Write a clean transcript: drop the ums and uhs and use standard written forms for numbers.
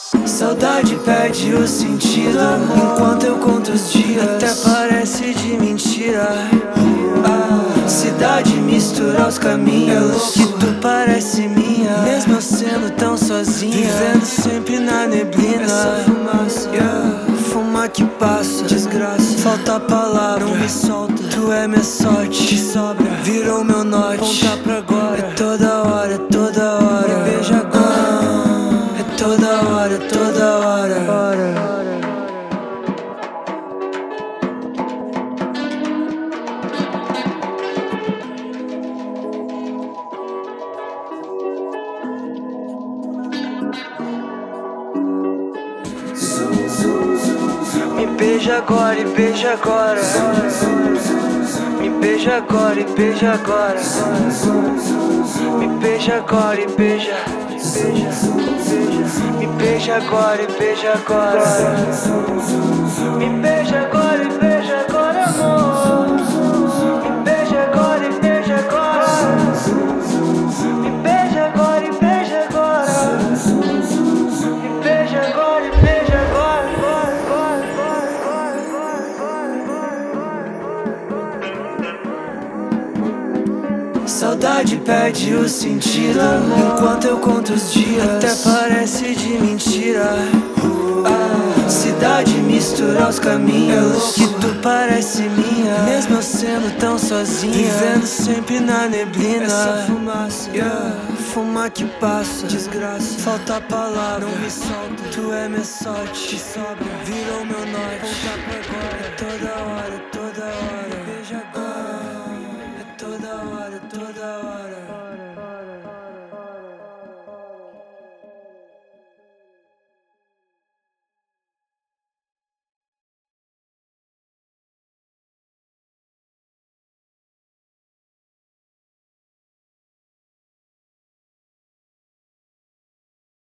Saudade perde o sentido enquanto eu conto os dias. Até parece de mentira. Cidade mistura os caminhos que tu parece minha, mesmo eu sendo tão sozinha, vivendo sempre na neblina. Essa fumaça, fuma que passa, desgraça, falta palavra, não me solta. Tu é minha sorte, que sobra, virou meu norte. Ponta pra agora, é toda hora, é toda hora. Me beija agora, é toda hora, é toda hora. Me beija agora e beija agora. Me beija agora e beija agora. Me beija agora e beija. Me beija agora e beija agora. Me beija agora e beija agora, amor. Me beija agora e beija agora. Me beija agora e beija agora. Me beija agora e beija agora. Saudade perde o sentido enquanto eu conto os dias. Até parece de mentira. Cidade mistura os caminhos que tu parece minha, mesmo eu sendo tão sozinha, vivendo sempre na neblina. Essa fumaça, fuma que passa, desgraça, falta palavra, não me solta. Tu é minha sorte, que sobra, virou meu norte. Volta pra agora, toda hora, toda hora.